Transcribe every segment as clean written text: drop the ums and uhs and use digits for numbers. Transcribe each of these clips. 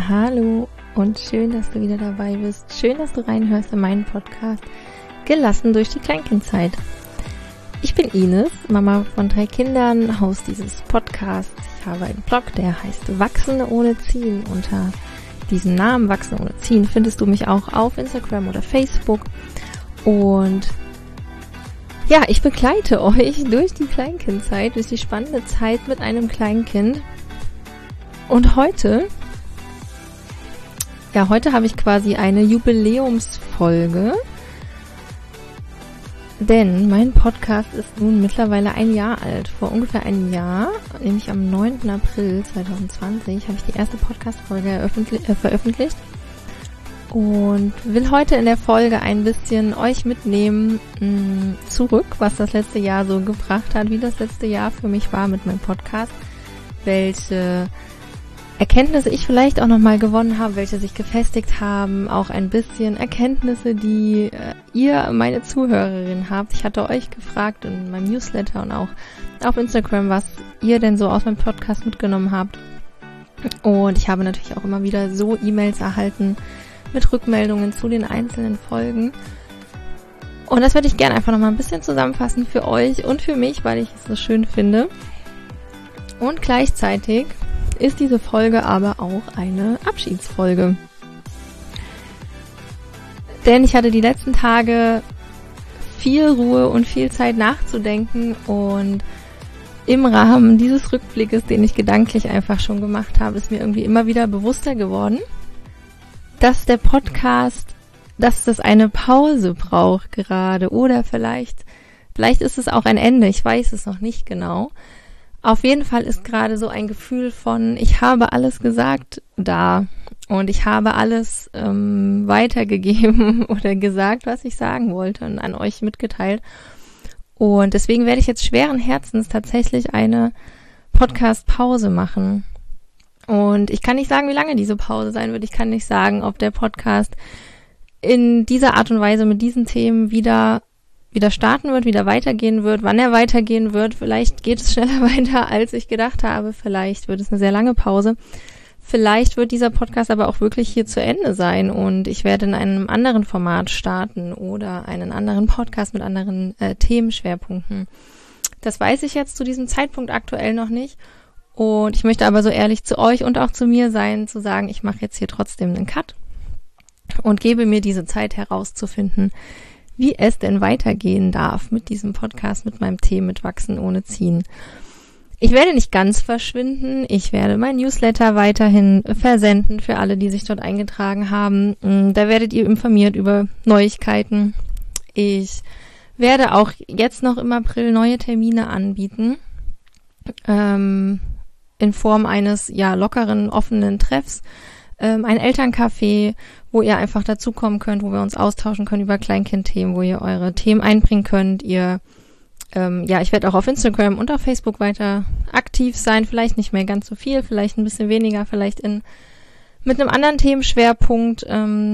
Hallo und schön, dass du wieder dabei bist. Schön, dass du reinhörst in meinen Podcast Gelassen durch die Kleinkindzeit. Ich bin Ines, Mama von 3 Kindern, Host dieses Podcasts. Ich habe einen Blog, der heißt Wachsen ohne Ziehen. Unter diesem Namen Wachsen ohne Ziehen findest du mich auch auf Instagram oder Facebook. Und ja, ich begleite euch durch die Kleinkindzeit, durch die spannende Zeit mit einem Kleinkind. Und heute habe ich quasi eine Jubiläumsfolge, denn mein Podcast ist nun mittlerweile ein Jahr alt. Vor ungefähr einem Jahr, nämlich am 9. April 2020, habe ich die erste Podcast-Folge veröffentlicht und will heute in der Folge ein bisschen euch mitnehmen zurück, was das letzte Jahr so gebracht hat, wie das letzte Jahr für mich war mit meinem Podcast, welche Erkenntnisse ich vielleicht auch nochmal gewonnen habe, welche sich gefestigt haben, auch ein bisschen Erkenntnisse, die ihr, meine Zuhörerin, habt. Ich hatte euch gefragt in meinem Newsletter und auch auf Instagram, was ihr denn so aus meinem Podcast mitgenommen habt. Und ich habe natürlich auch immer wieder so E-Mails erhalten mit Rückmeldungen zu den einzelnen Folgen. Und das würde ich gerne einfach nochmal ein bisschen zusammenfassen für euch und für mich, weil ich es so schön finde. Und gleichzeitig ist diese Folge aber auch eine Abschiedsfolge. Denn ich hatte die letzten Tage viel Ruhe und viel Zeit nachzudenken und im Rahmen dieses Rückblickes, den ich gedanklich einfach schon gemacht habe, ist mir irgendwie immer wieder bewusster geworden, dass der Podcast, dass das eine Pause braucht gerade oder vielleicht ist es auch ein Ende, ich weiß es noch nicht genau. Auf jeden Fall ist gerade so ein Gefühl von, ich habe alles gesagt da und ich habe alles weitergegeben oder gesagt, was ich sagen wollte und an euch mitgeteilt. Und deswegen werde ich jetzt schweren Herzens tatsächlich eine Podcast-Pause machen. Und ich kann nicht sagen, wie lange diese Pause sein wird. Ich kann nicht sagen, ob der Podcast in dieser Art und Weise mit diesen Themen wieder starten wird, wieder weitergehen wird, wann er weitergehen wird. Vielleicht geht es schneller weiter, als ich gedacht habe. Vielleicht wird es eine sehr lange Pause. Vielleicht wird dieser Podcast aber auch wirklich hier zu Ende sein und ich werde in einem anderen Format starten oder einen anderen Podcast mit anderen Themenschwerpunkten. Das weiß ich jetzt zu diesem Zeitpunkt aktuell noch nicht. Und ich möchte aber so ehrlich zu euch und auch zu mir sein, zu sagen, ich mache jetzt hier trotzdem einen Cut und gebe mir diese Zeit herauszufinden, wie es denn weitergehen darf mit diesem Podcast, mit meinem Thema, mit Wachsen ohne Ziehen. Ich werde nicht ganz verschwinden. Ich werde mein Newsletter weiterhin versenden für alle, die sich dort eingetragen haben. Da werdet ihr informiert über Neuigkeiten. Ich werde auch jetzt noch im April neue Termine anbieten, in Form eines lockeren, offenen Treffs. Ein Elterncafé, wo ihr einfach dazukommen könnt, wo wir uns austauschen können über Kleinkindthemen, wo ihr eure Themen einbringen könnt. Ich werde auch auf Instagram und auf Facebook weiter aktiv sein, vielleicht nicht mehr ganz so viel, vielleicht ein bisschen weniger, vielleicht mit einem anderen Themenschwerpunkt.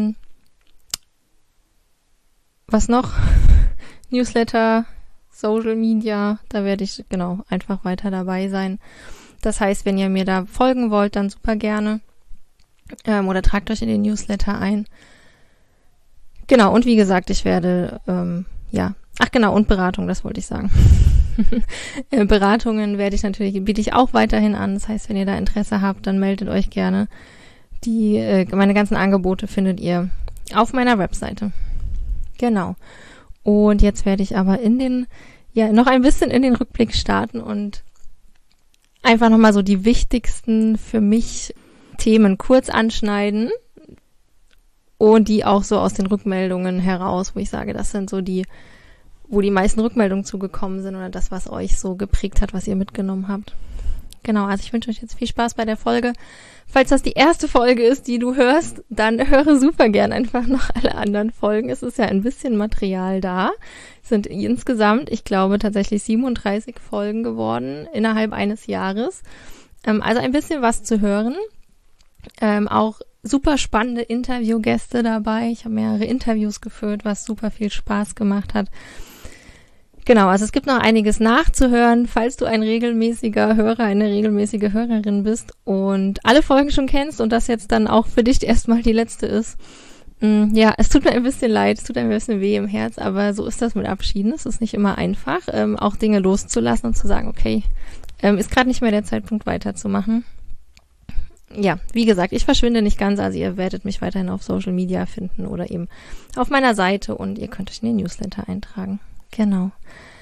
Was noch? Newsletter, Social Media, da werde ich einfach weiter dabei sein. Das heißt, wenn ihr mir da folgen wollt, dann super gerne. Oder tragt euch in den Newsletter ein. Genau, und wie gesagt, ich werde, und Beratung, das wollte ich sagen. Beratungen biete ich auch weiterhin an. Das heißt, wenn ihr da Interesse habt, dann meldet euch gerne. Meine ganzen Angebote findet ihr auf meiner Webseite. Genau. Und jetzt werde ich aber noch ein bisschen in den Rückblick starten und einfach nochmal so die wichtigsten für mich Themen kurz anschneiden und die auch so aus den Rückmeldungen heraus, wo ich sage, das sind so wo die meisten Rückmeldungen zugekommen sind oder das, was euch so geprägt hat, was ihr mitgenommen habt. Genau, also ich wünsche euch jetzt viel Spaß bei der Folge. Falls das die erste Folge ist, die du hörst, dann höre super gern einfach noch alle anderen Folgen. Es ist ja ein bisschen Material da. Es sind insgesamt, ich glaube, tatsächlich 37 Folgen geworden innerhalb eines Jahres. Also ein bisschen was zu hören. Auch super spannende Interviewgäste dabei. Ich habe mehrere Interviews geführt, was super viel Spaß gemacht hat. Genau, also es gibt noch einiges nachzuhören, falls du ein regelmäßiger Hörer, eine regelmäßige Hörerin bist und alle Folgen schon kennst und das jetzt dann auch für dich erstmal die letzte ist. Ja, es tut mir ein bisschen leid, es tut ein bisschen weh im Herz, aber so ist das mit Abschieden. Es ist nicht immer einfach, auch Dinge loszulassen und zu sagen, okay, ist gerade nicht mehr der Zeitpunkt weiterzumachen. Ja, wie gesagt, ich verschwinde nicht ganz, also ihr werdet mich weiterhin auf Social Media finden oder eben auf meiner Seite und ihr könnt euch in den Newsletter eintragen. Genau.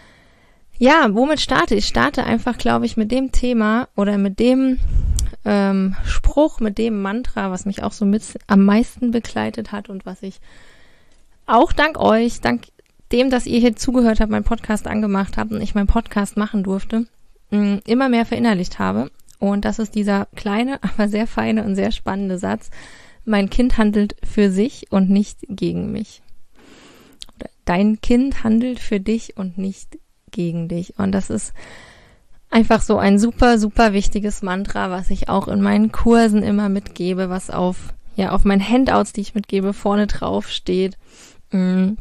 Ja, womit starte ich? Ich starte einfach, glaube ich, mit dem Thema oder mit dem Spruch, mit dem Mantra, was mich auch so mit am meisten begleitet hat und was ich auch dank euch, dank dem, dass ihr hier zugehört habt, meinen Podcast angemacht habt und ich meinen Podcast machen durfte, immer mehr verinnerlicht habe. Und das ist dieser kleine, aber sehr feine und sehr spannende Satz: Mein Kind handelt für sich und nicht gegen mich. Oder dein Kind handelt für dich und nicht gegen dich. Und das ist einfach so ein super, super wichtiges Mantra, was ich auch in meinen Kursen immer mitgebe, was auf meinen Handouts, die ich mitgebe, vorne drauf steht. Und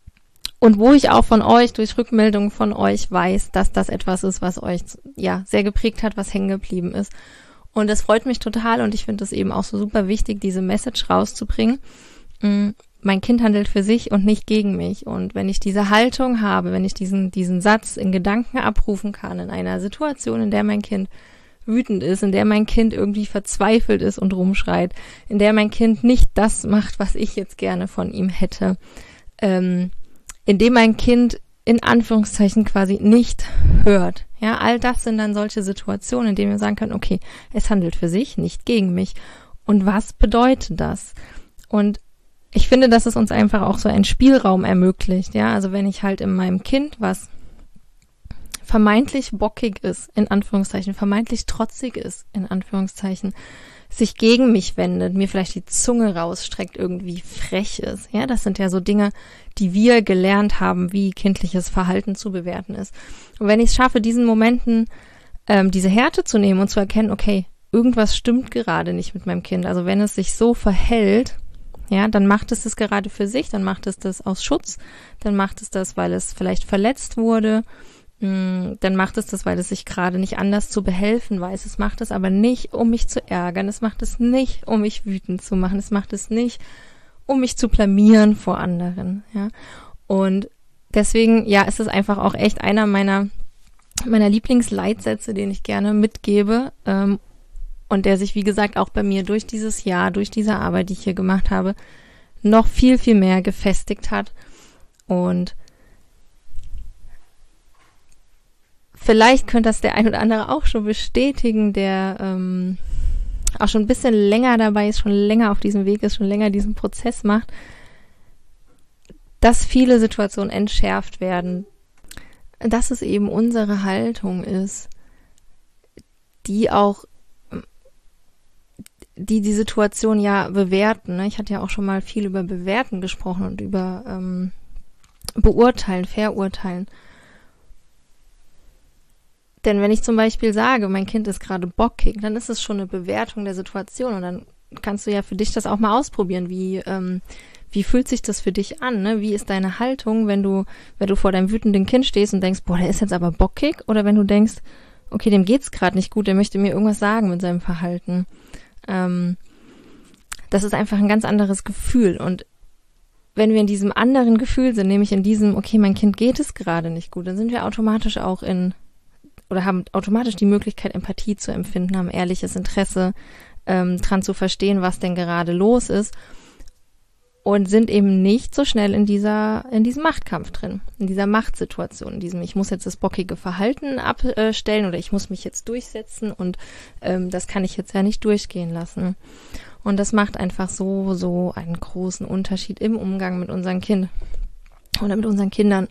wo ich auch von euch, durch Rückmeldungen von euch weiß, dass das etwas ist, was euch sehr geprägt hat, was hängen geblieben ist. Und das freut mich total und ich finde es eben auch so super wichtig, diese Message rauszubringen. Mein Kind handelt für sich und nicht gegen mich. Und wenn ich diese Haltung habe, wenn ich diesen Satz in Gedanken abrufen kann, in einer Situation, in der mein Kind wütend ist, in der mein Kind irgendwie verzweifelt ist und rumschreit, in der mein Kind nicht das macht, was ich jetzt gerne von ihm hätte, in dem mein Kind in Anführungszeichen quasi nicht hört. Ja, all das sind dann solche Situationen, in denen wir sagen können, okay, es handelt für sich, nicht gegen mich. Und was bedeutet das? Und ich finde, dass es uns einfach auch so einen Spielraum ermöglicht, ja, also wenn ich halt in meinem Kind, was vermeintlich bockig ist, in Anführungszeichen, vermeintlich trotzig ist, in Anführungszeichen, sich gegen mich wendet, mir vielleicht die Zunge rausstreckt, irgendwie frech ist, ja, das sind ja so Dinge, die wir gelernt haben, wie kindliches Verhalten zu bewerten ist. Und wenn ich es schaffe, diesen Momenten diese Härte zu nehmen und zu erkennen, okay, irgendwas stimmt gerade nicht mit meinem Kind, also wenn es sich so verhält, ja, dann macht es das gerade für sich, dann macht es das aus Schutz, dann macht es das, weil es vielleicht verletzt wurde, dann macht es das, weil es sich gerade nicht anders zu behelfen weiß. Es macht es aber nicht, um mich zu ärgern, es macht es nicht, um mich wütend zu machen, es macht es nicht, um mich zu blamieren vor anderen, ja. Und deswegen, ja, ist es einfach auch echt einer meiner Lieblingsleitsätze, den ich gerne mitgebe, und der sich, wie gesagt, auch bei mir durch dieses Jahr, durch diese Arbeit, die ich hier gemacht habe, noch viel, viel mehr gefestigt hat. Und vielleicht könnte das der ein oder andere auch schon bestätigen, der auch schon ein bisschen länger dabei ist, schon länger auf diesem Weg ist, schon länger diesen Prozess macht, dass viele Situationen entschärft werden, dass es eben unsere Haltung ist, die die Situation ja bewerten. Ne? Ich hatte ja auch schon mal viel über Bewerten gesprochen und über Beurteilen, Verurteilen. Denn wenn ich zum Beispiel sage, mein Kind ist gerade bockig, dann ist es schon eine Bewertung der Situation und dann kannst du ja für dich das auch mal ausprobieren. Wie fühlt sich das für dich an? Ne? Wie ist deine Haltung, wenn du vor deinem wütenden Kind stehst und denkst, boah, der ist jetzt aber bockig? Oder wenn du denkst, okay, dem geht's gerade nicht gut, der möchte mir irgendwas sagen mit seinem Verhalten. Das ist einfach ein ganz anderes Gefühl. Und wenn wir in diesem anderen Gefühl sind, nämlich in diesem, okay, mein Kind geht es gerade nicht gut, dann sind wir automatisch auch haben automatisch die Möglichkeit, Empathie zu empfinden, haben ehrliches Interesse, dran zu verstehen, was denn gerade los ist und sind eben nicht so schnell in diesem Machtkampf drin, in dieser Machtsituation, in diesem, ich muss jetzt das bockige Verhalten abstellen oder ich muss mich jetzt durchsetzen und das kann ich jetzt ja nicht durchgehen lassen. Und das macht einfach so einen großen Unterschied im Umgang mit unserem Kind oder mit unseren Kindern.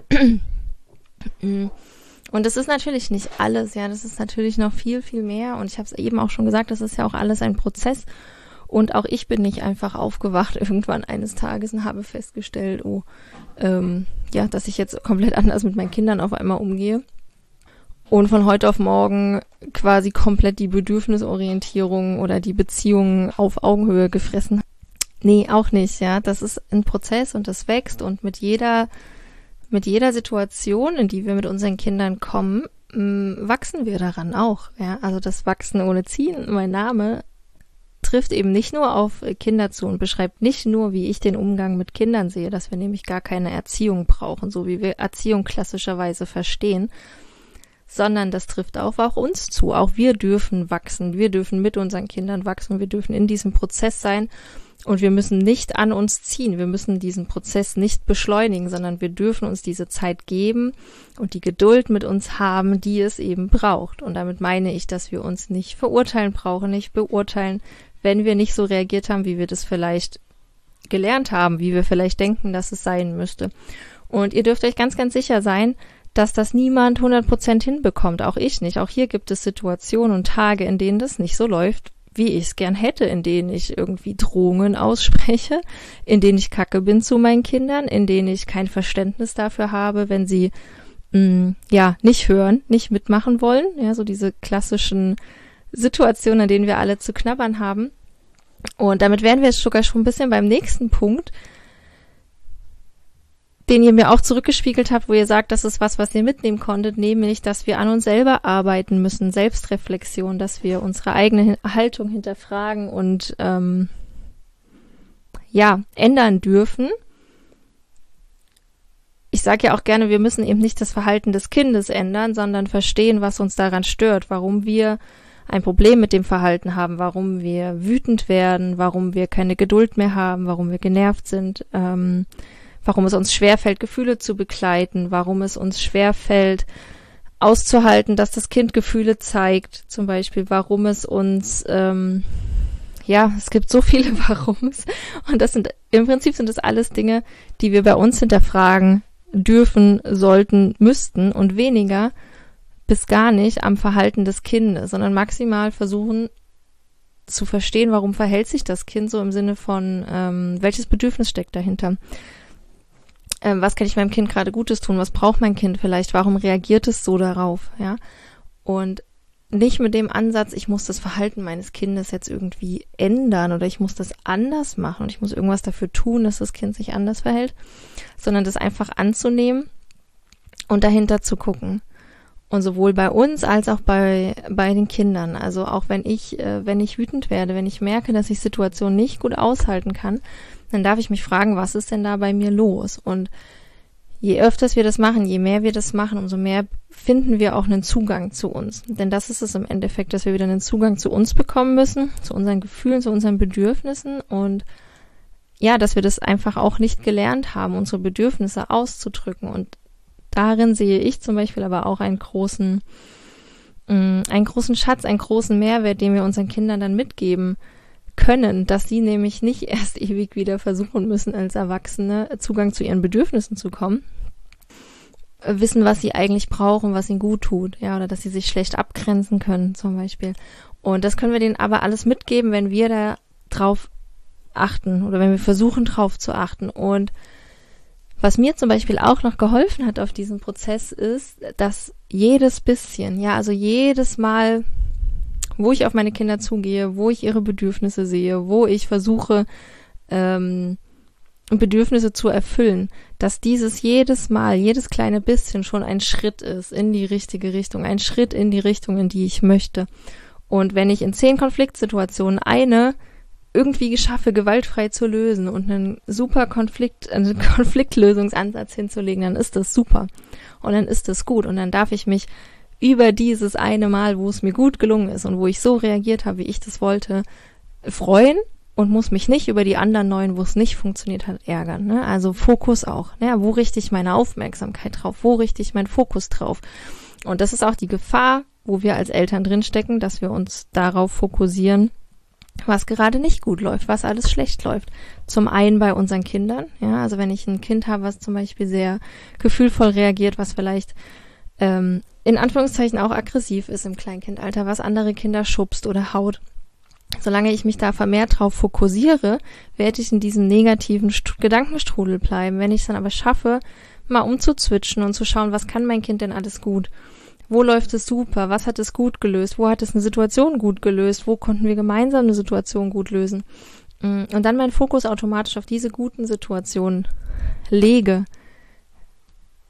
Und das ist natürlich nicht alles, ja, das ist natürlich noch viel, viel mehr. Und ich habe es eben auch schon gesagt, das ist ja auch alles ein Prozess. Und auch ich bin nicht einfach aufgewacht irgendwann eines Tages und habe festgestellt, dass ich jetzt komplett anders mit meinen Kindern auf einmal umgehe. Und von heute auf morgen quasi komplett die Bedürfnisorientierung oder die Beziehungen auf Augenhöhe gefressen. Nee, auch nicht, ja. Das ist ein Prozess und das wächst und mit jeder mit jeder Situation, in die wir mit unseren Kindern kommen, wachsen wir daran auch. Ja? Also das Wachsen ohne Ziehen, mein Name, trifft eben nicht nur auf Kinder zu und beschreibt nicht nur, wie ich den Umgang mit Kindern sehe, dass wir nämlich gar keine Erziehung brauchen, so wie wir Erziehung klassischerweise verstehen, sondern das trifft auch uns zu. Auch wir dürfen wachsen, wir dürfen mit unseren Kindern wachsen, wir dürfen in diesem Prozess sein und wir müssen nicht an uns ziehen, wir müssen diesen Prozess nicht beschleunigen, sondern wir dürfen uns diese Zeit geben und die Geduld mit uns haben, die es eben braucht. Und damit meine ich, dass wir uns nicht verurteilen brauchen, nicht beurteilen, wenn wir nicht so reagiert haben, wie wir das vielleicht gelernt haben, wie wir vielleicht denken, dass es sein müsste. Und ihr dürft euch ganz, ganz sicher sein, dass das niemand 100% hinbekommt, auch ich nicht. Auch hier gibt es Situationen und Tage, in denen das nicht so läuft, wie ich es gern hätte, in denen ich irgendwie Drohungen ausspreche, in denen ich kacke bin zu meinen Kindern, in denen ich kein Verständnis dafür habe, wenn sie nicht hören, nicht mitmachen wollen. Ja, so diese klassischen Situationen, an denen wir alle zu knabbern haben. Und damit wären wir jetzt sogar schon ein bisschen beim nächsten Punkt, den ihr mir auch zurückgespiegelt habt, wo ihr sagt, das ist was ihr mitnehmen konntet, nämlich, dass wir an uns selber arbeiten müssen, Selbstreflexion, dass wir unsere eigene Haltung hinterfragen und ändern dürfen. Ich sage ja auch gerne, wir müssen eben nicht das Verhalten des Kindes ändern, sondern verstehen, was uns daran stört, warum wir ein Problem mit dem Verhalten haben, warum wir wütend werden, warum wir keine Geduld mehr haben, warum wir genervt sind, warum es uns schwerfällt, Gefühle zu begleiten, warum es uns schwerfällt, auszuhalten, dass das Kind Gefühle zeigt, zum Beispiel, warum es uns, es gibt so viele Warums und im Prinzip sind das alles Dinge, die wir bei uns hinterfragen dürfen, sollten, müssten und weniger bis gar nicht am Verhalten des Kindes, sondern maximal versuchen zu verstehen, warum verhält sich das Kind so im Sinne von, welches Bedürfnis steckt dahinter. Was kann ich meinem Kind gerade Gutes tun? Was braucht mein Kind vielleicht? Warum reagiert es so darauf? Ja, und nicht mit dem Ansatz, ich muss das Verhalten meines Kindes jetzt irgendwie ändern oder ich muss das anders machen und ich muss irgendwas dafür tun, dass das Kind sich anders verhält, sondern das einfach anzunehmen und dahinter zu gucken. Und sowohl bei uns als auch bei den Kindern. Also auch wenn ich wütend werde, wenn ich merke, dass ich Situationen nicht gut aushalten kann, dann darf ich mich fragen, was ist denn da bei mir los? Und je öfters wir das machen, je mehr wir das machen, umso mehr finden wir auch einen Zugang zu uns. Denn das ist es im Endeffekt, dass wir wieder einen Zugang zu uns bekommen müssen, zu unseren Gefühlen, zu unseren Bedürfnissen und ja, dass wir das einfach auch nicht gelernt haben, unsere Bedürfnisse auszudrücken. Und darin sehe ich zum Beispiel aber auch einen großen Schatz, einen großen Mehrwert, den wir unseren Kindern dann mitgeben können, dass sie nämlich nicht erst ewig wieder versuchen müssen, als Erwachsene Zugang zu ihren Bedürfnissen zu kommen, wissen, was sie eigentlich brauchen, was ihnen gut tut, ja, oder dass sie sich schlecht abgrenzen können zum Beispiel. Und das können wir denen aber alles mitgeben, wenn wir da drauf achten oder wenn wir versuchen, drauf zu achten. Und was mir zum Beispiel auch noch geholfen hat auf diesem Prozess ist, dass jedes bisschen, also jedes Mal, wo ich auf meine Kinder zugehe, wo ich ihre Bedürfnisse sehe, wo ich versuche, Bedürfnisse zu erfüllen, dass jedes Mal, jedes kleine bisschen schon ein Schritt ist in die richtige Richtung, ein Schritt in die Richtung, in die ich möchte. Und wenn ich in 10 Konfliktsituationen eine irgendwie schaffe, gewaltfrei zu lösen und einen Konfliktlösungsansatz hinzulegen, dann ist das super. Und dann ist das gut. Und dann darf ich mich über dieses eine Mal, wo es mir gut gelungen ist und wo ich so reagiert habe, wie ich das wollte, freuen und muss mich nicht über die anderen 9, wo es nicht funktioniert hat, ärgern. Ne? Also Fokus auch. Ne? Wo richte ich meine Aufmerksamkeit drauf? Wo richte ich meinen Fokus drauf? Und das ist auch die Gefahr, wo wir als Eltern drinstecken, dass wir uns darauf fokussieren, was gerade nicht gut läuft, was alles schlecht läuft. Zum einen bei unseren Kindern, also wenn ich ein Kind habe, was zum Beispiel sehr gefühlvoll reagiert, was vielleicht in Anführungszeichen auch aggressiv ist im Kleinkindalter, was andere Kinder schubst oder haut. Solange ich mich da vermehrt drauf fokussiere, werde ich in diesem negativen Gedankenstrudel bleiben. Wenn ich es dann aber schaffe, mal umzuzwitschen und zu schauen, was kann mein Kind denn alles gut? Wo läuft es super? Was hat es gut gelöst? Wo hat es eine Situation gut gelöst? Wo konnten wir gemeinsam eine Situation gut lösen? Und dann meinen Fokus automatisch auf diese guten Situationen lege,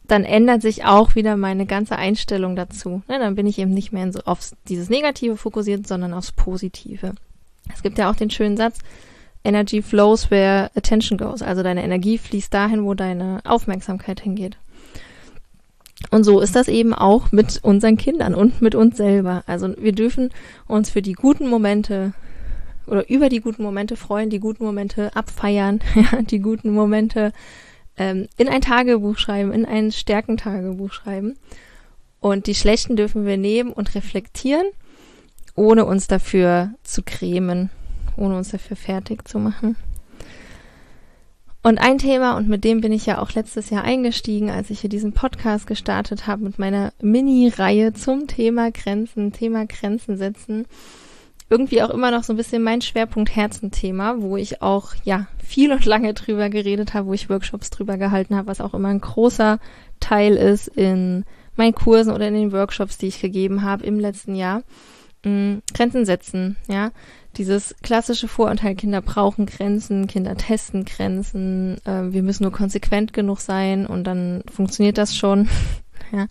dann ändert sich auch wieder meine ganze Einstellung dazu. Ne, dann bin ich eben nicht mehr auf dieses Negative fokussiert, sondern aufs Positive. Es gibt ja auch den schönen Satz, Energy flows where attention goes. Also deine Energie fließt dahin, wo deine Aufmerksamkeit hingeht. Und so ist das eben auch mit unseren Kindern und mit uns selber. Also wir dürfen uns für die guten Momente oder über die guten Momente freuen, die guten Momente abfeiern, ja, die guten Momente in ein Tagebuch schreiben, in ein Stärkentagebuch schreiben. Und die schlechten dürfen wir nehmen und reflektieren, ohne uns dafür zu grämen, ohne uns dafür fertig zu machen. Und ein Thema, und mit dem bin ich ja auch letztes Jahr eingestiegen, als ich hier diesen Podcast gestartet habe mit meiner Mini-Reihe zum Thema Grenzen setzen, irgendwie auch immer noch so ein bisschen mein Schwerpunkt Herzenthema, wo ich auch ja viel und lange drüber geredet habe, wo ich Workshops drüber gehalten habe, was auch immer ein großer Teil ist in meinen Kursen oder in den Workshops, die ich gegeben habe im letzten Jahr. Grenzen setzen, ja. Dieses klassische Vorurteil, Kinder brauchen Grenzen, Kinder testen Grenzen, wir müssen nur konsequent genug sein und dann funktioniert das schon. Ja.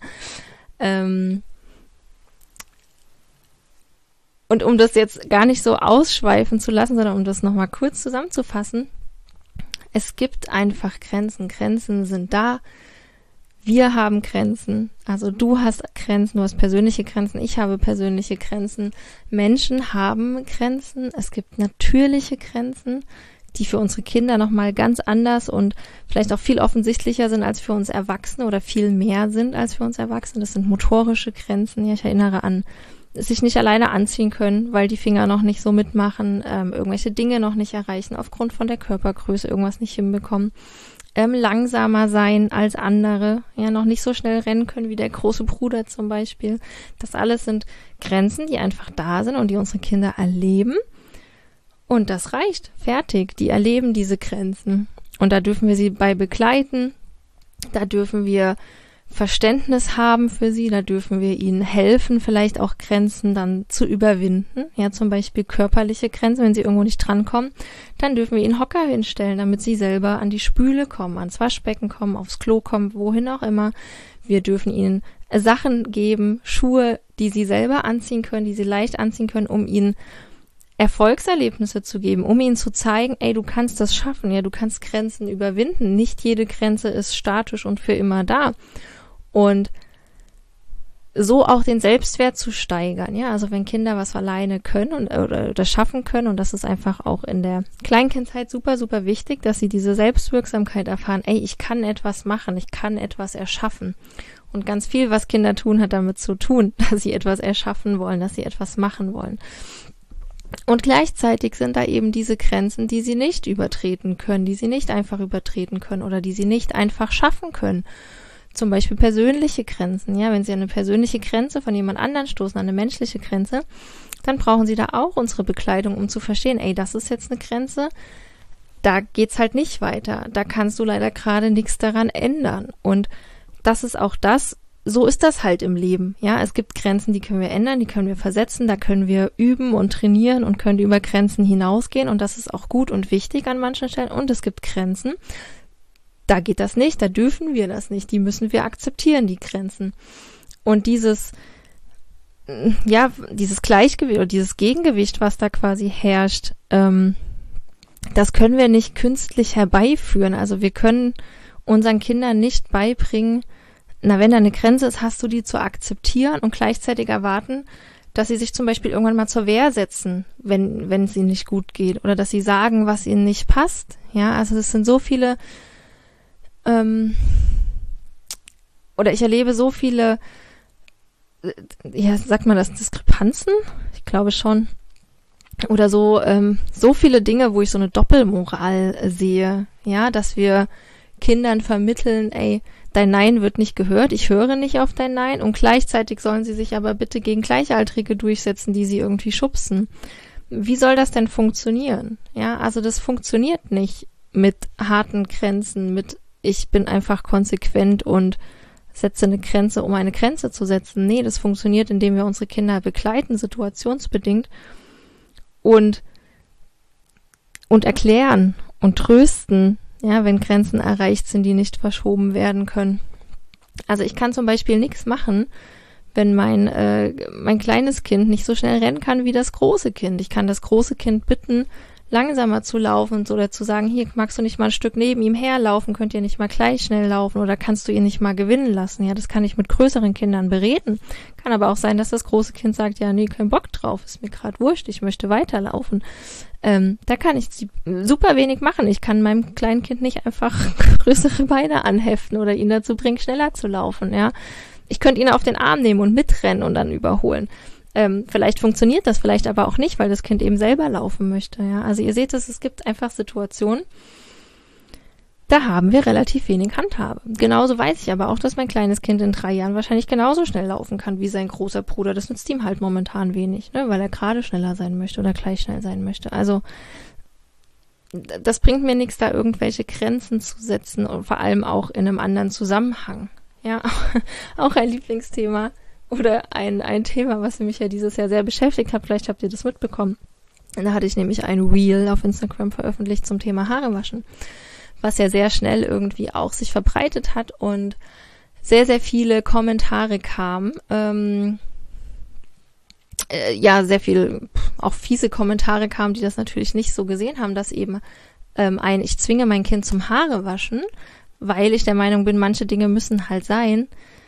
Und um das jetzt gar nicht so ausschweifen zu lassen, sondern um das nochmal kurz zusammenzufassen, es gibt einfach Grenzen. Grenzen sind da. Wir haben Grenzen. Also du hast Grenzen, du hast persönliche Grenzen, ich habe persönliche Grenzen. Menschen haben Grenzen. Es gibt natürliche Grenzen, die für unsere Kinder nochmal ganz anders und vielleicht auch viel offensichtlicher sind als für uns Erwachsene oder viel mehr sind als für uns Erwachsene. Das sind motorische Grenzen. Ja, ich erinnere an sich nicht alleine anziehen können, weil die Finger noch nicht so mitmachen, irgendwelche Dinge noch nicht erreichen, aufgrund von der Körpergröße irgendwas nicht hinbekommen, langsamer sein als andere, ja, noch nicht so schnell rennen können wie der große Bruder zum Beispiel. Das alles sind Grenzen, die einfach da sind und die unsere Kinder erleben. Und das reicht, fertig. Die erleben diese Grenzen. Und da dürfen wir sie bei begleiten, da dürfen wir Verständnis haben für sie, da dürfen wir ihnen helfen, vielleicht auch Grenzen dann zu überwinden, ja, zum Beispiel körperliche Grenzen, wenn sie irgendwo nicht drankommen, dann dürfen wir ihnen Hocker hinstellen, damit sie selber an die Spüle kommen, ans Waschbecken kommen, aufs Klo kommen, wohin auch immer. Wir dürfen ihnen Sachen geben, Schuhe, die sie selber anziehen können, die sie leicht anziehen können, um ihnen Erfolgserlebnisse zu geben, um ihnen zu zeigen, ey, du kannst das schaffen, ja, du kannst Grenzen überwinden, nicht jede Grenze ist statisch und für immer da. Und so auch den Selbstwert zu steigern, ja, also wenn Kinder was alleine können oder schaffen können, und das ist einfach auch in der Kleinkindheit super, super wichtig, dass sie diese Selbstwirksamkeit erfahren, ey, ich kann etwas machen, ich kann etwas erschaffen. Und ganz viel, was Kinder tun, hat damit zu tun, dass sie etwas erschaffen wollen, dass sie etwas machen wollen. Und gleichzeitig sind da eben diese Grenzen, die sie nicht übertreten können, die sie nicht einfach übertreten können oder die sie nicht einfach schaffen können. Zum Beispiel persönliche Grenzen, ja, wenn sie an eine persönliche Grenze von jemand anderen stoßen, an eine menschliche Grenze, dann brauchen sie da auch unsere Begleitung, um zu verstehen, ey, das ist jetzt eine Grenze, da geht's halt nicht weiter, da kannst du leider gerade nichts daran ändern. Und das ist auch das, so ist das halt im Leben, ja, es gibt Grenzen, die können wir ändern, die können wir versetzen, da können wir üben und trainieren und können über Grenzen hinausgehen und das ist auch gut und wichtig an manchen Stellen. Und es gibt Grenzen, da geht das nicht, da dürfen wir das nicht, die müssen wir akzeptieren, die Grenzen. Und dieses Gleichgewicht oder dieses Gegengewicht, was da quasi herrscht, das können wir nicht künstlich herbeiführen. Also wir können unseren Kindern nicht beibringen, na, wenn da eine Grenze ist, hast du die zu akzeptieren und gleichzeitig erwarten, dass sie sich zum Beispiel irgendwann mal zur Wehr setzen, wenn es ihnen nicht gut geht, oder dass sie sagen, was ihnen nicht passt. Ja, also es sind so viele oder ich erlebe so viele, ja, sagt man das, Diskrepanzen? Ich glaube schon. Oder so viele Dinge, wo ich so eine Doppelmoral sehe, ja, dass wir Kindern vermitteln, ey, dein Nein wird nicht gehört, ich höre nicht auf dein Nein, und gleichzeitig sollen sie sich aber bitte gegen Gleichaltrige durchsetzen, die sie irgendwie schubsen. Wie soll das denn funktionieren? Ja, also das funktioniert nicht mit harten Grenzen, mit ich bin einfach konsequent und setze eine Grenze, um eine Grenze zu setzen. Nee, das funktioniert, indem wir unsere Kinder begleiten, situationsbedingt und erklären und trösten, ja, wenn Grenzen erreicht sind, die nicht verschoben werden können. Also ich kann zum Beispiel nichts machen, wenn mein kleines Kind nicht so schnell rennen kann wie das große Kind. Ich kann das große Kind bitten, langsamer zu laufen oder zu sagen, hier, magst du nicht mal ein Stück neben ihm herlaufen, könnt ihr nicht mal gleich schnell laufen oder kannst du ihn nicht mal gewinnen lassen? Ja, das kann ich mit größeren Kindern bereden. Kann aber auch sein, dass das große Kind sagt, ja, nee, kein Bock drauf, ist mir gerade wurscht, ich möchte weiterlaufen. Da kann ich super wenig machen. Ich kann meinem kleinen Kind nicht einfach größere Beine anheften oder ihn dazu bringen, schneller zu laufen, ja. Ich könnte ihn auf den Arm nehmen und mitrennen und dann überholen. Vielleicht funktioniert das, vielleicht aber auch nicht, weil das Kind eben selber laufen möchte. Ja? Also ihr seht es gibt einfach Situationen, da haben wir relativ wenig Handhabe. Genauso weiß ich aber auch, dass mein kleines Kind in 3 Jahren wahrscheinlich genauso schnell laufen kann wie sein großer Bruder. Das nützt ihm halt momentan wenig, ne? Weil er gerade schneller sein möchte oder gleich schnell sein möchte. Also das bringt mir nichts, da irgendwelche Grenzen zu setzen und vor allem auch in einem anderen Zusammenhang. Ja, auch ein Lieblingsthema oder ein Thema, was mich ja dieses Jahr sehr beschäftigt hat. Vielleicht habt ihr das mitbekommen. Da hatte ich nämlich ein Reel auf Instagram veröffentlicht zum Thema Haare waschen, was ja sehr schnell irgendwie auch sich verbreitet hat und sehr, sehr viele Kommentare kamen. Sehr viel, auch fiese Kommentare kamen, die das natürlich nicht so gesehen haben, dass eben ich zwinge mein Kind zum Haarewaschen, weil ich der Meinung bin, manche Dinge müssen halt sein,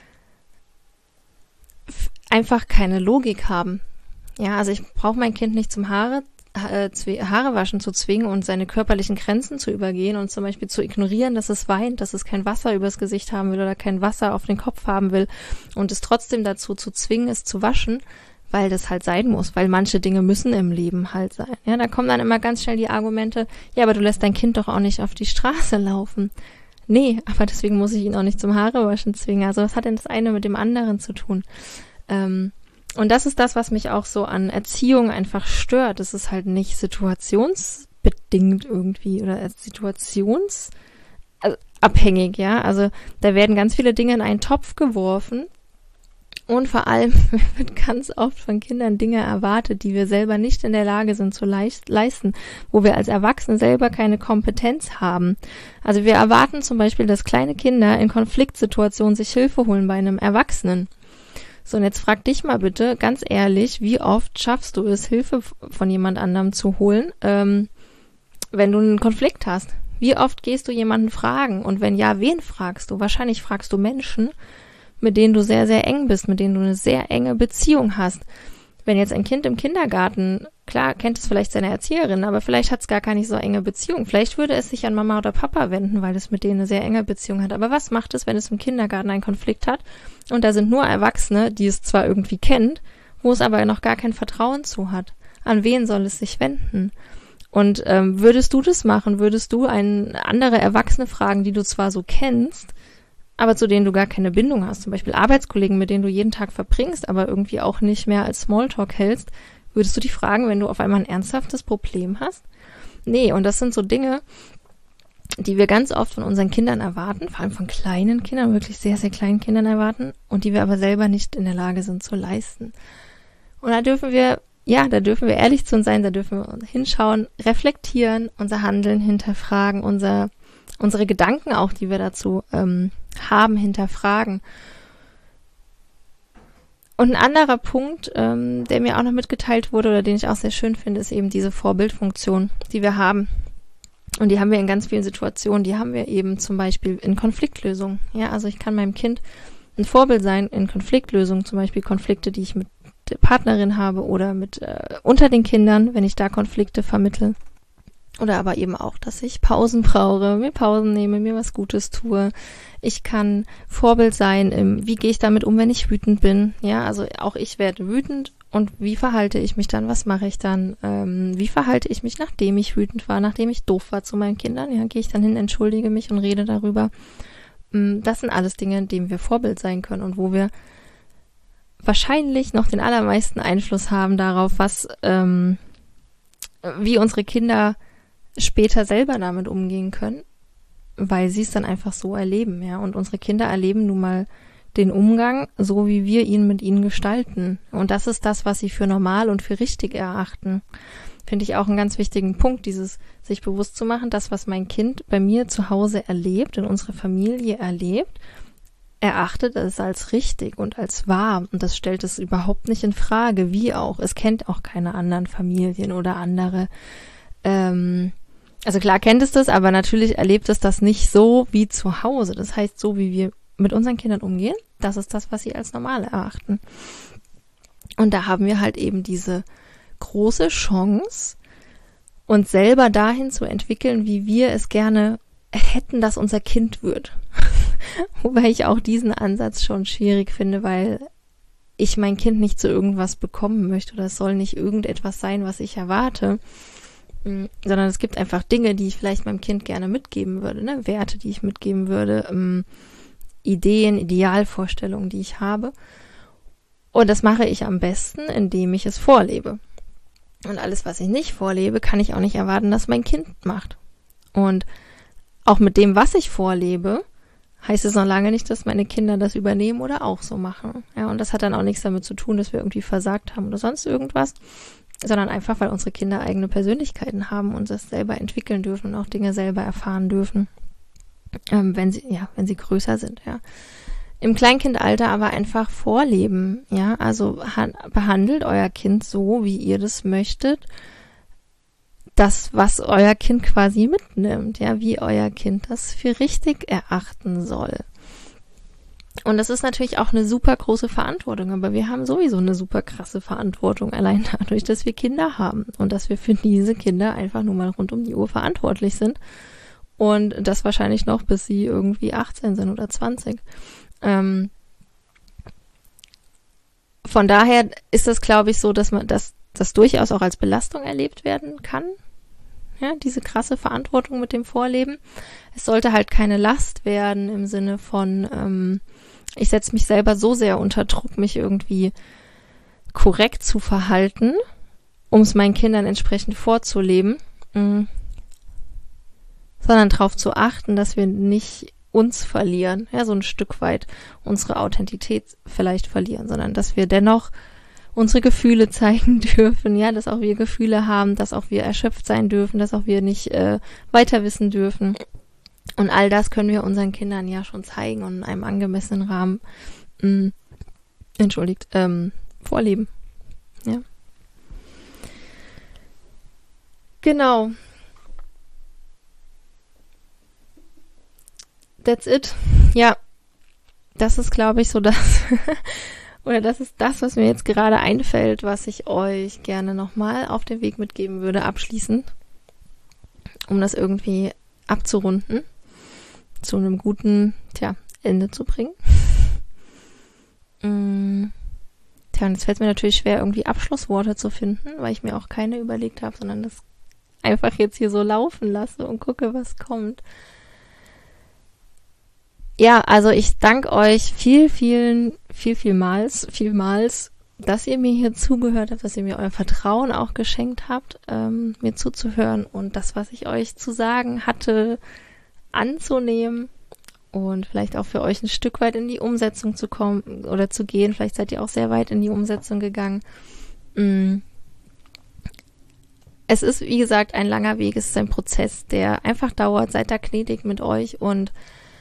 einfach keine Logik haben. Ja, also ich brauche mein Kind nicht zum Haarewaschen zu zwingen und seine körperlichen Grenzen zu übergehen und zum Beispiel zu ignorieren, dass es weint, dass es kein Wasser übers Gesicht haben will oder kein Wasser auf den Kopf haben will und es trotzdem dazu zu zwingen, es zu waschen, weil das halt sein muss, weil manche Dinge müssen im Leben halt sein. Ja, da kommen dann immer ganz schnell die Argumente, ja, aber du lässt dein Kind doch auch nicht auf die Straße laufen. Nee, aber deswegen muss ich ihn auch nicht zum Haarewaschen zwingen. Also was hat denn das eine mit dem anderen zu tun? Und das ist das, was mich auch so an Erziehung einfach stört. Es ist halt nicht situationsbedingt irgendwie oder situationsabhängig, ja. Also da werden ganz viele Dinge in einen Topf geworfen und vor allem wird ganz oft von Kindern Dinge erwartet, die wir selber nicht in der Lage sind zu leisten, wo wir als Erwachsene selber keine Kompetenz haben. Also wir erwarten zum Beispiel, dass kleine Kinder in Konfliktsituationen sich Hilfe holen bei einem Erwachsenen. So, und jetzt frag dich mal bitte, ganz ehrlich, wie oft schaffst du es, Hilfe von jemand anderem zu holen, wenn du einen Konflikt hast? Wie oft gehst du jemanden fragen? Und wenn ja, wen fragst du? Wahrscheinlich fragst du Menschen, mit denen du sehr, sehr eng bist, mit denen du eine sehr enge Beziehung hast. Wenn jetzt ein Kind im Kindergarten, klar, kennt es vielleicht seine Erzieherin, aber vielleicht hat es gar keine so enge Beziehung. Vielleicht würde es sich an Mama oder Papa wenden, weil es mit denen eine sehr enge Beziehung hat. Aber was macht es, wenn es im Kindergarten einen Konflikt hat und da sind nur Erwachsene, die es zwar irgendwie kennt, wo es aber noch gar kein Vertrauen zu hat? An wen soll es sich wenden? Und würdest du das machen? Würdest du andere Erwachsene fragen, die du zwar so kennst, aber zu denen du gar keine Bindung hast, zum Beispiel Arbeitskollegen, mit denen du jeden Tag verbringst, aber irgendwie auch nicht mehr als Smalltalk hältst, würdest du die fragen, wenn du auf einmal ein ernsthaftes Problem hast? Nee, und das sind so Dinge, die wir ganz oft von unseren Kindern erwarten, vor allem von kleinen Kindern, wirklich sehr, sehr kleinen Kindern erwarten und die wir aber selber nicht in der Lage sind zu leisten. Und da dürfen wir ehrlich zu uns sein, da dürfen wir hinschauen, reflektieren, unser Handeln hinterfragen, unsere Gedanken auch, die wir dazu haben, hinterfragen. Und ein anderer Punkt, der mir auch noch mitgeteilt wurde oder den ich auch sehr schön finde, ist eben diese Vorbildfunktion, die wir haben. Und die haben wir in ganz vielen Situationen. Die haben wir eben zum Beispiel in Konfliktlösungen. Ja, also ich kann meinem Kind ein Vorbild sein in Konfliktlösungen, zum Beispiel Konflikte, die ich mit der Partnerin habe oder mit unter den Kindern, wenn ich da Konflikte vermittle. Oder aber eben auch, dass ich Pausen brauche, mir Pausen nehme, mir was Gutes tue. Ich kann Vorbild sein, wie gehe ich damit um, wenn ich wütend bin. Ja, also auch ich werde wütend und wie verhalte ich mich dann, was mache ich dann, wie verhalte ich mich, nachdem ich wütend war, nachdem ich doof war zu meinen Kindern. Ja, gehe ich dann hin, entschuldige mich und rede darüber. Das sind alles Dinge, in denen wir Vorbild sein können und wo wir wahrscheinlich noch den allermeisten Einfluss haben darauf, wie unsere Kinder später selber damit umgehen können, weil sie es dann einfach so erleben, ja. Und unsere Kinder erleben nun mal den Umgang, so wie wir ihn mit ihnen gestalten. Und das ist das, was sie für normal und für richtig erachten. Finde ich auch einen ganz wichtigen Punkt, dieses sich bewusst zu machen, das, was mein Kind bei mir zu Hause erlebt, in unserer Familie erlebt, erachtet es als richtig und als wahr und das stellt es überhaupt nicht in Frage, wie auch. Es kennt auch keine anderen Familien oder andere. Also klar kennt es das, aber natürlich erlebt es das nicht so wie zu Hause. Das heißt, so wie wir mit unseren Kindern umgehen, das ist das, was sie als normal erachten. Und da haben wir halt eben diese große Chance, uns selber dahin zu entwickeln, wie wir es gerne hätten, dass unser Kind wird. Wobei ich auch diesen Ansatz schon schwierig finde, weil ich mein Kind nicht zu irgendwas bekommen möchte oder es soll nicht irgendetwas sein, was ich erwarte, sondern es gibt einfach Dinge, die ich vielleicht meinem Kind gerne mitgeben würde, ne? Werte, die ich mitgeben würde, Ideen, Idealvorstellungen, die ich habe. Und das mache ich am besten, indem ich es vorlebe. Und alles, was ich nicht vorlebe, kann ich auch nicht erwarten, dass mein Kind macht. Und auch mit dem, was ich vorlebe, heißt es noch lange nicht, dass meine Kinder das übernehmen oder auch so machen. Ja, und das hat dann auch nichts damit zu tun, dass wir irgendwie versagt haben oder sonst irgendwas, sondern einfach, weil unsere Kinder eigene Persönlichkeiten haben und das selber entwickeln dürfen und auch Dinge selber erfahren dürfen, wenn sie größer sind, ja. Im Kleinkindalter aber einfach vorleben, ja, also behandelt euer Kind so, wie ihr das möchtet, das, was euer Kind quasi mitnimmt, ja, wie euer Kind das für richtig erachten soll. Und das ist natürlich auch eine super große Verantwortung, aber wir haben sowieso eine super krasse Verantwortung, allein dadurch, dass wir Kinder haben und dass wir für diese Kinder einfach nur mal rund um die Uhr verantwortlich sind und das wahrscheinlich noch, bis sie irgendwie 18 sind oder 20. Von daher ist das, glaube ich, so, dass man das durchaus auch als Belastung erlebt werden kann. Ja, diese krasse Verantwortung mit dem Vorleben. Es sollte halt keine Last werden im Sinne von, ich setze mich selber so sehr unter Druck, mich irgendwie korrekt zu verhalten, um es meinen Kindern entsprechend vorzuleben, sondern darauf zu achten, dass wir nicht uns verlieren, ja, so ein Stück weit unsere Authentität vielleicht verlieren, sondern dass wir dennoch unsere Gefühle zeigen dürfen, ja, dass auch wir Gefühle haben, dass auch wir erschöpft sein dürfen, dass auch wir nicht weiter wissen dürfen. Und all das können wir unseren Kindern ja schon zeigen und in einem angemessenen Rahmen vorleben. Ja. Genau. That's it. Ja, das ist, glaube ich, so das, oder das ist das, was mir jetzt gerade einfällt, was ich euch gerne nochmal auf den Weg mitgeben würde, abschließend, um das irgendwie abzurunden, zu einem guten, Ende zu bringen. Und jetzt fällt es mir natürlich schwer, irgendwie Abschlussworte zu finden, weil ich mir auch keine überlegt habe, sondern das einfach jetzt hier so laufen lasse und gucke, was kommt. Ja, also ich danke euch vielmals, dass ihr mir hier zugehört habt, dass ihr mir euer Vertrauen auch geschenkt habt, mir zuzuhören und das, was ich euch zu sagen hatte, anzunehmen und vielleicht auch für euch ein Stück weit in die Umsetzung zu kommen oder zu gehen. Vielleicht seid ihr auch sehr weit in die Umsetzung gegangen. Es ist, wie gesagt, ein langer Weg, es ist ein Prozess, der einfach dauert. Seid da gnädig mit euch und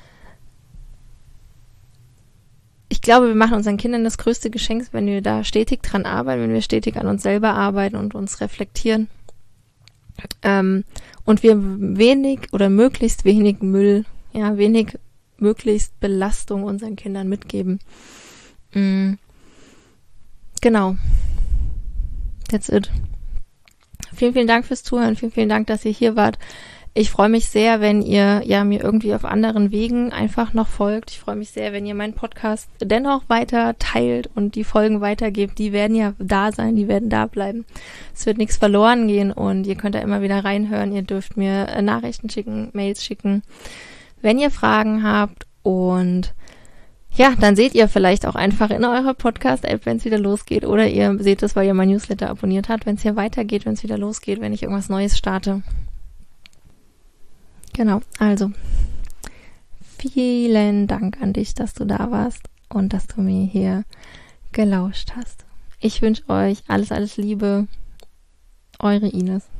ich glaube, wir machen unseren Kindern das größte Geschenk, wenn wir da stetig dran arbeiten, wenn wir stetig an uns selber arbeiten und uns reflektieren. Und wir wenig oder möglichst wenig Müll, möglichst Belastung unseren Kindern mitgeben. Genau. That's it. Vielen Dank fürs Zuhören. Vielen Dank, dass ihr hier wart. Ich freue mich sehr, wenn ihr mir irgendwie auf anderen Wegen einfach noch folgt. Ich freue mich sehr, wenn ihr meinen Podcast dennoch weiter teilt und die Folgen weitergebt. Die werden ja da sein, die werden da bleiben. Es wird nichts verloren gehen und ihr könnt da immer wieder reinhören. Ihr dürft mir Nachrichten schicken, Mails schicken, wenn ihr Fragen habt. Und ja, dann seht ihr vielleicht auch einfach in eurer Podcast-App, wenn es wieder losgeht. Oder ihr seht es, weil ihr mein Newsletter abonniert habt, wenn es hier weitergeht, wenn es wieder losgeht, wenn ich irgendwas Neues starte. Genau, also vielen Dank an dich, dass du da warst und dass du mir hier gelauscht hast. Ich wünsche euch alles Liebe. Eure Ines.